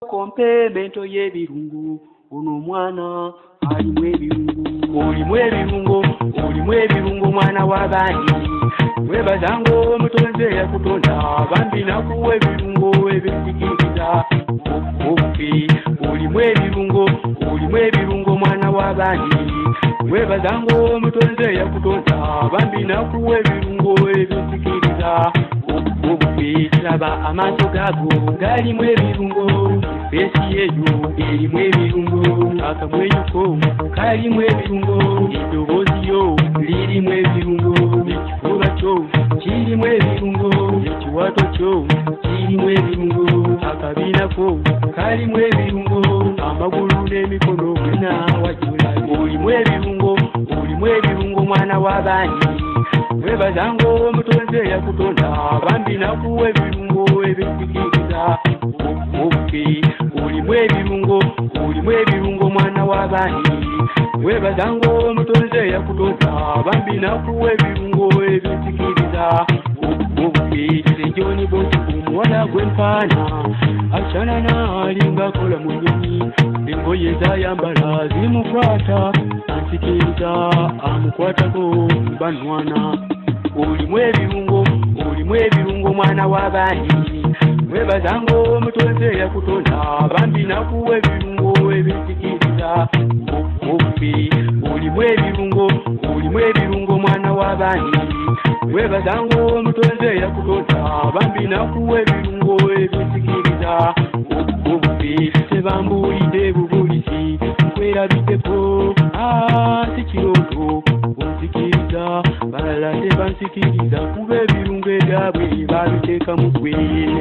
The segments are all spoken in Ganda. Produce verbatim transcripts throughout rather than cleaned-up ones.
Komplemento y'ebirungo ono mwana alimu ebirungo olimu ebirungo olimu ebirungo mwana w'abaani webazanga omutonzi eyakutonda bambi nakuwa ebirungo ebisikiriza obufi olimu ebirungo olimu ebirungo mwana w'abaani webazanga omutonzi eyakutonda bambi nakuwa ebirungo ebisikiriza obufi laba amaaso gaago galimu ebirungo Besi yeyo erimu ebirungo akamwenyuko kalimu ebirungo eddoboozi yo lirimu ebirungo ekifuba kyo kirimu ebirungo ekiwato kyo kirimu ebirungo akabiina ko kalimu ebirungo amagulu n'emikono byonna wajula olimu ebirungo olimu ebirungo mwana w'abaani webazanga omutonzi eyakutonda bambi nakuwa ebirungo ebisikiriza obufi olimu ebirungo olimu ebirungo mwana w'abaani webazanga omutonzi eyakutonda bambi nakuwa ebirungo ebisikiriza obufi sejoni bonti omuwala gw'empaana acanana alinga kola mu nnyonyi engoye zayambala zimukwata ansikiriza amukwatako banwana olimu ebirungo olimu ebirungo mwana w'abaani webazanga omutonzi eyakutonda bambi nakuwa ebirungo ebisikiriza obufi olimu ebirungo olimu ebirungo mwana w'abaani webazanga omutonzi eyakutonda bambi nakuwa ebirungo ebisikiriza obufi tebambuulidde bubulizi nkwerabideko si kirooto onzikiriza balala tebansikiriza kuba ebirungo ebyabwe babiteeka mu ggwe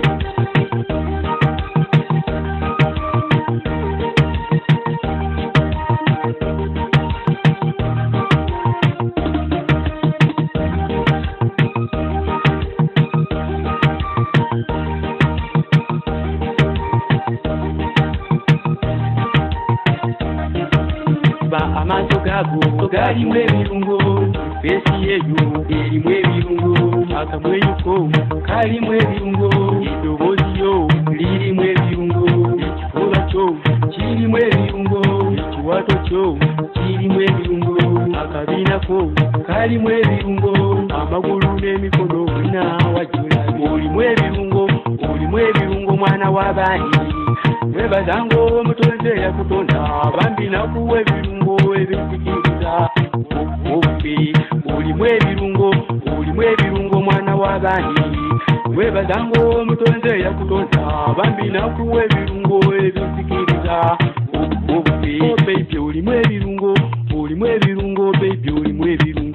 amaaso gaago galimu ebirungo besi yeyo erimu ebirungo akamwenyuko kalimu ebirungo eddoboozi yo lirimu ebirungo ekifuba kyo kirimu ebirungo ekiwato kyo kirimu ebirungo akabiina ko kalimu ebirungo amagulu n'emikono byonna wajula olimu ebirungo olimu ebirungo mwana w'abaani webazanga omutonzi eyakutonda bambi nakuwa ebirungo ebisikiriza obufi olimu ebirungo olimu ebirungo mwana w'abaani webazanga omutonzi eyakutonda bambi nakuwa ebirungo ebisikiriza obufi baby olimu ebirungo olimu ebirungo baby olimu ebirungo